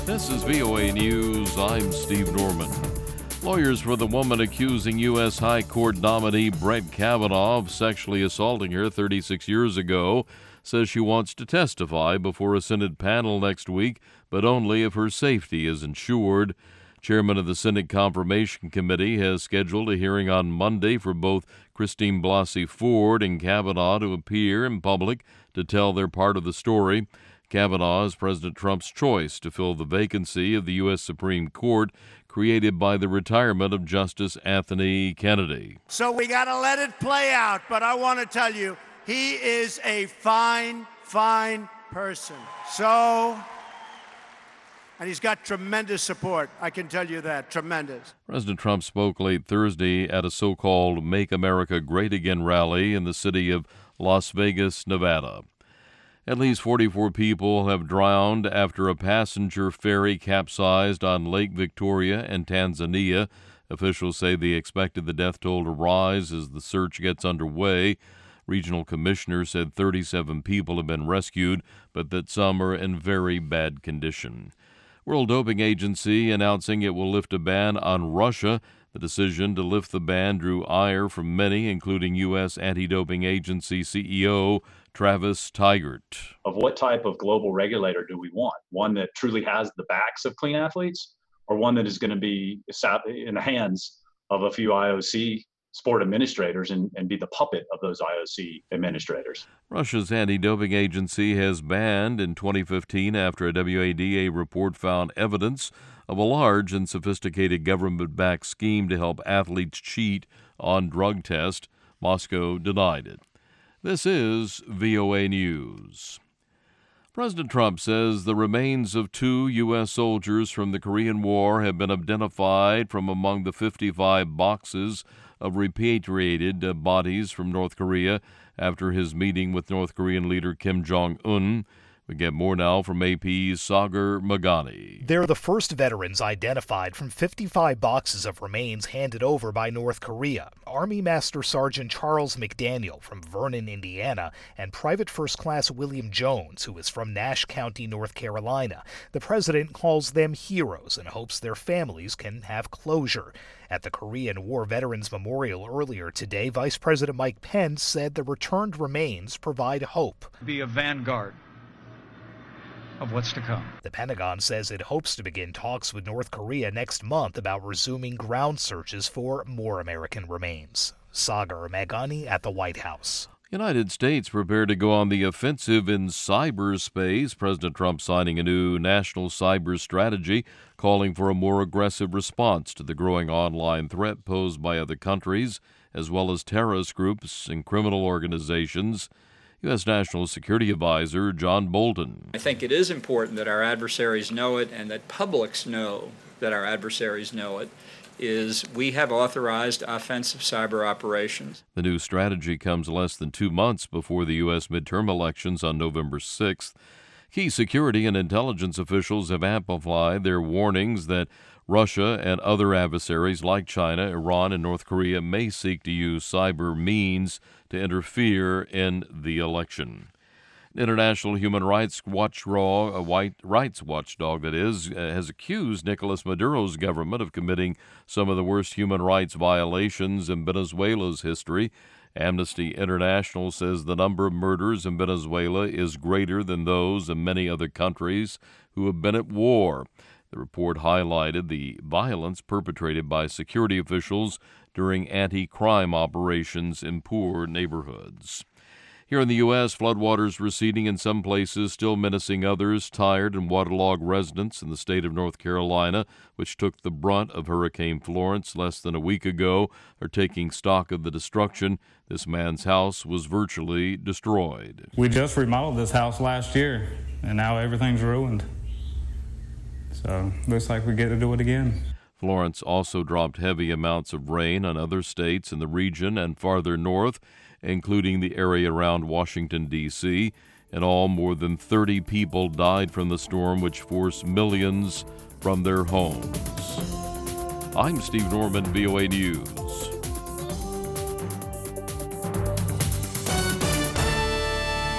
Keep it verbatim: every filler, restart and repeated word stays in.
This is V O A News. I'm Steve Norman. Lawyers for the woman accusing U S High Court nominee Brett Kavanaugh of sexually assaulting her thirty-six years ago says she wants to testify before a Senate panel next week, but only if her safety is ensured. Chairman of the Senate Confirmation Committee has scheduled a hearing on Monday for both Christine Blasey Ford and Kavanaugh to appear in public to tell their part of the story. Kavanaugh is President Trump's choice to fill the vacancy of the U S Supreme Court created by the retirement of Justice Anthony Kennedy. So we got to let it play out, but I want to tell you, he is a fine, fine person. So, and he's got tremendous support, I can tell you that, tremendous. President Trump spoke late Thursday at a so-called Make America Great Again rally in the city of Las Vegas, Nevada. At least forty-four people have drowned after a passenger ferry capsized on Lake Victoria in Tanzania. Officials say they expected the death toll to rise as the search gets underway. Regional commissioner said thirty-seven people have been rescued, but that some are in very bad condition. World Doping Agency announcing it will lift a ban on Russia. The decision to lift the ban drew ire from many, including U S Anti-Doping Agency C E O Travis Tygart. Of what type of global regulator do we want? One that truly has the backs of clean athletes, or one that is going to be sat in the hands of a few I O C sport administrators and, and be the puppet of those I O C administrators? Russia's anti-doping agency has banned in twenty fifteen after a W A D A report found evidence of a large and sophisticated government-backed scheme to help athletes cheat on drug tests. Moscow denied it. This is V O A News. President Trump says the remains of two U S soldiers from the Korean War have been identified from among the fifty-five boxes of repatriated bodies from North Korea after his meeting with North Korean leader Kim Jong-un. We get more now from A P's Sagar Magani. They're the first veterans identified from fifty-five boxes of remains handed over by North Korea. Army Master Sergeant Charles McDaniel from Vernon, Indiana, and Private First Class William Jones, who is from Nash County, North Carolina. The president calls them heroes and hopes their families can have closure. At the Korean War Veterans Memorial earlier today, Vice President Mike Pence said the returned remains provide hope. Be a vanguard of what's to come. The Pentagon says it hopes to begin talks with North Korea next month about resuming ground searches for more American remains. Sagar Magani at the White House. United States prepared to go on the offensive in cyberspace. President Trump signing a new national cyber strategy calling for a more aggressive response to the growing online threat posed by other countries, as well as terrorist groups and criminal organizations. U S. National Security Advisor John Bolton. I think it is important that our adversaries know it and that publics know that our adversaries know it, is we have authorized offensive cyber operations. The new strategy comes less than two months before the U S midterm elections on November sixth. Key security and intelligence officials have amplified their warnings that Russia and other adversaries like China, Iran, and North Korea may seek to use cyber means to interfere in the election. International Human Rights Watchdog, a white rights watchdog that is, has accused Nicolas Maduro's government of committing some of the worst human rights violations in Venezuela's history. Amnesty International says the number of murders in Venezuela is greater than those in many other countries who have been at war. The report highlighted the violence perpetrated by security officials during anti-crime operations in poor neighborhoods. Here in the U S, floodwaters receding in some places, still menacing others. Tired and waterlogged residents in the state of North Carolina, which took the brunt of Hurricane Florence less than a week ago, are taking stock of the destruction. This man's house was virtually destroyed. We just remodeled this house last year, and now everything's ruined. So looks like we get to do it again. Florence also dropped heavy amounts of rain on other states in the region and farther north, including the area around Washington, D C In all, more than thirty people died from the storm, which forced millions from their homes. I'm Steve Norman, V O A News.